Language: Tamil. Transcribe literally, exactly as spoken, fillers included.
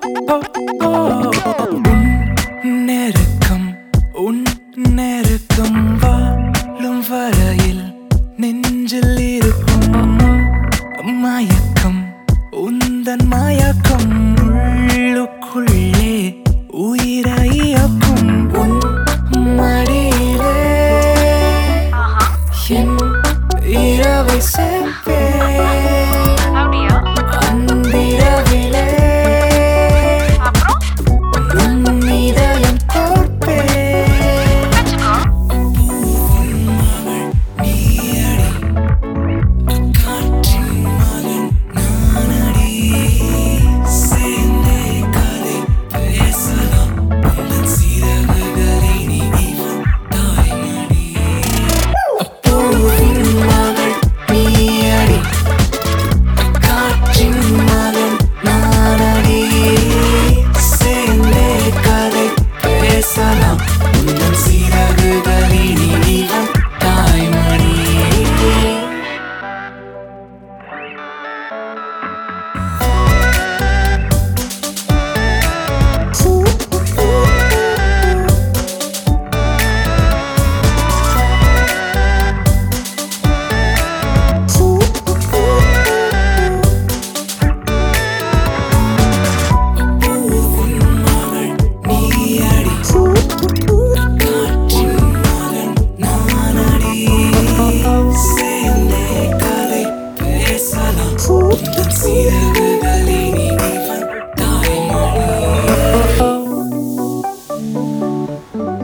நெருக்கம் உன் நெருக்கம் வாழும் வரையில் நெஞ்சில் இருக்கும் மயக்கம் உந்தன் மயக்கம் உள்ளுக்குள்ளே உயிரையக்கும் உன் மடியிலே என் இரவை சேர்ப்பே அன்பிரவிலே உன் இதயம் கோர்ப்பே பூவின் மகள் நீயடி காற்றின் மகன் நானடி சேர்ந்தே கதை பேசலாம் உந்தன் சிறகுகளை நீ தாய்மடி பூவின் மகள் நீயடி காற்றின் மகன் நானடி சேர்ந்தே கதை பேசலாம் உந்தன் சிறகுகளை நீ தாய்மடி பூவின் மகள் நீயடி காற்றின் மகன் நானடி சேர்ந்தே கதை பேசலாம் உந்தன் சிறகுகளை நீ தாய்மடி